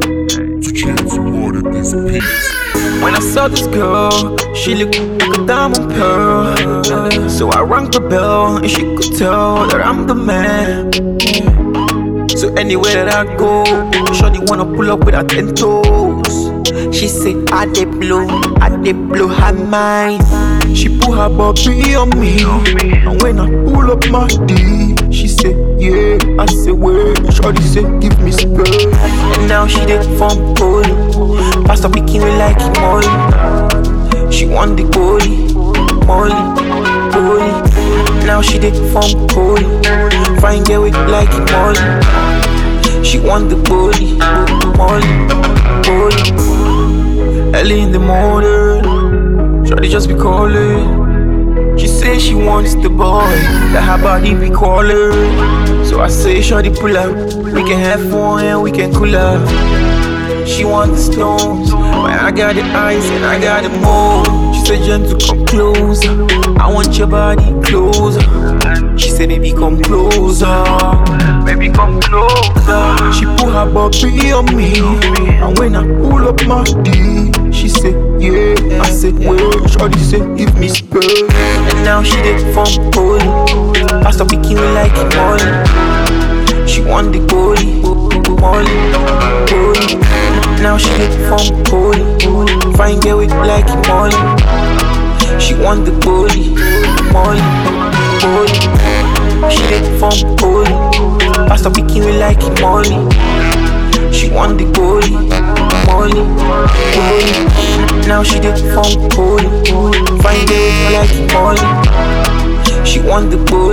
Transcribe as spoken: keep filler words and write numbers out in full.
Two chance water this piece. When I saw this girl, she looked like a diamond pearl. So I rang the bell and she could tell that I'm the man. So anywhere that I go, shawty wanna pull up with her ten toes. She said, I dey blow, I dey blow her mind. She put her body on me, and when I pull up my D, she said, yeah. I said, wait. Shawty said, give me space. And now she did from Poli. Pastor picking me like it Molly. She want the Poli, Molly, Poli. Now she did from Poli. Fine girl with like it Molly. She want the Poli, Molly, Poli. Early in the morning, shawty just be calling. She say she wants the boy, that her body be calling. So I say shawty pull up, we can have fun and we can cool up. She want the stones, but I got the ice and I got the mold. She said gentle come closer, I want your body closer. She said baby come closer, baby come closer. She put her body on me, and when I pull up my D, she said yeah. I said wait. Shawty said give me space. And now she did from Poli. Pastor picking me like it Molly. She want the Poli, Molly, Poli. Now she did from Poli. Fine girl with like it Molly. She want the Poli, Molly, Poli. She did from Poli. Pastor picking me like it Molly. She want the Poli, Molly, Poli. Now she did from Poli. Fine girl with like it Molly. She want the Poli.